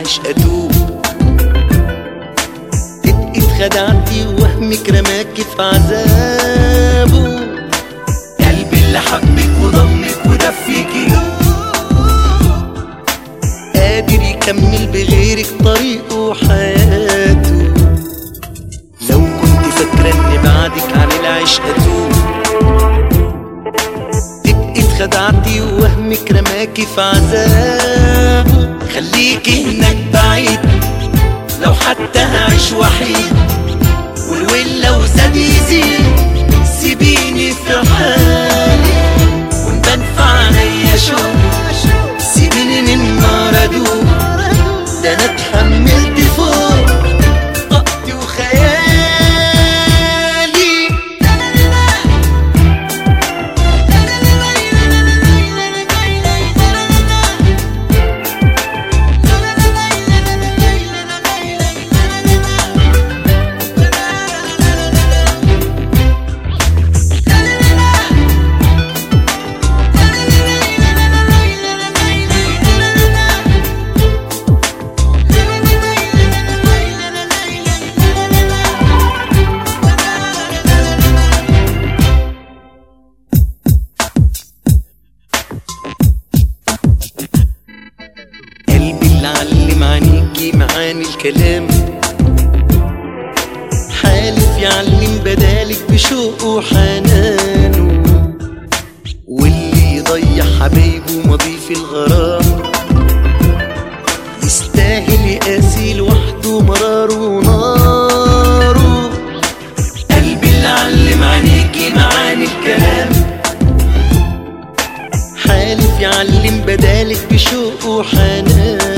العشق اتوب. تبقي اتخدعتي ووهمك رماكي في عذابه. قلبي اللي حبك وضمك ودفيكي قادر يكمل بغيرك طريقه وحياته. لو كنت فاكرة ان بعدك عن العشق اتوب، تبقي اتخدعتي ووهمك رماكي في عذابه. خليكي هناك بعيد لو حتى هعيش وحيد، والويل لو زاد يزيد سيبيني في حالي، ونبان في عينيا شوق سيبيني من النار ادوب. ده انا اتحملت فوق طاقتي وخيالي. علم عينيكي معاني الكلام، حالف يعلم بدالك بشوقه وحنانه. واللي يضيع حبايبه مضيف الغرام يستاهل يقاسي لوحده مراره وناره. قلبي اللي علم عينيكي معاني الكلام، حالف يعلم بدالك بشوقه وحنانه.